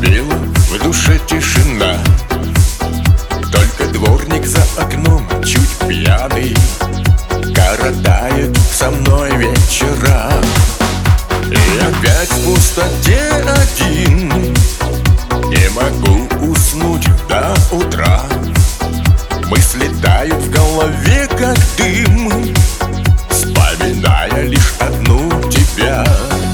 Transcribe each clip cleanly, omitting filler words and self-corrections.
наступила в душе тишина. Только дворник за окном, чуть пьяный, коротает со мной вечера. И опять в пустоте один, не могу уснуть до утра. Мысли тают в голове, как дым, вспоминая лишь одну тебя.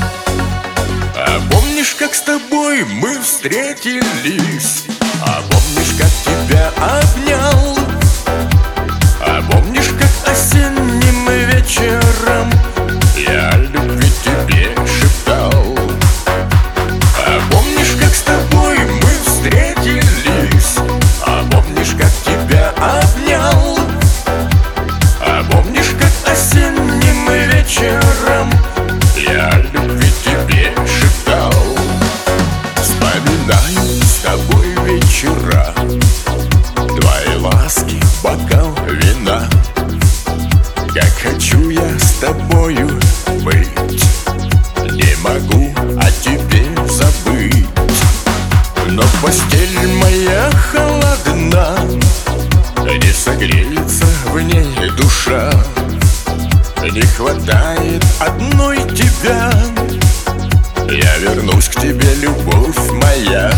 А помнишь, как с тобой мы встретились? А помнишь, как тебя обнял? А помнишь, как осенним вечером я любви тебе шептал? А помнишь, как с тобой мы встретились? А помнишь, как тебя обнял? А помнишь, как осенним вечером я любви тебе шептал? Вспоминаю с тобой вечера, твои ласки, бокал вина. Как хочу я с тобою быть, не могу о тебе забыть. Но постель моя холодна, не согреется в ней душа. Не хватает одной тебя, я вернусь к тебе, любовь моя.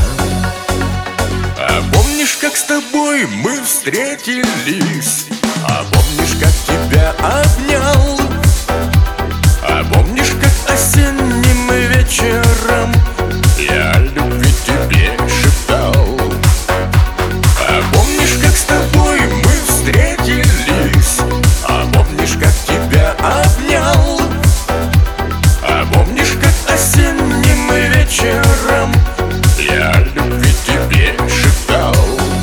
А помнишь, как с тобой мы встретились? А помнишь, как тебя обнял? А помнишь, как осенним вечером я любви тебе шептал? А помнишь, как с тобой мы встретились? А помнишь, как тебя обнял? А помнишь, как осенним вечером я любви тебе шептал?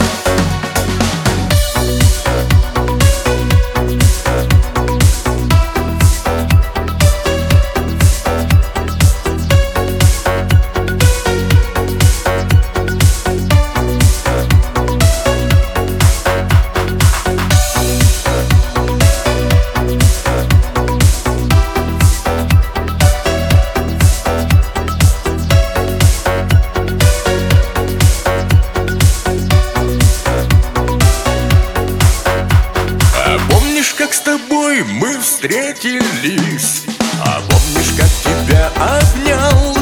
Помнишь, как с тобой мы встретились? А помнишь, как тебя обнял?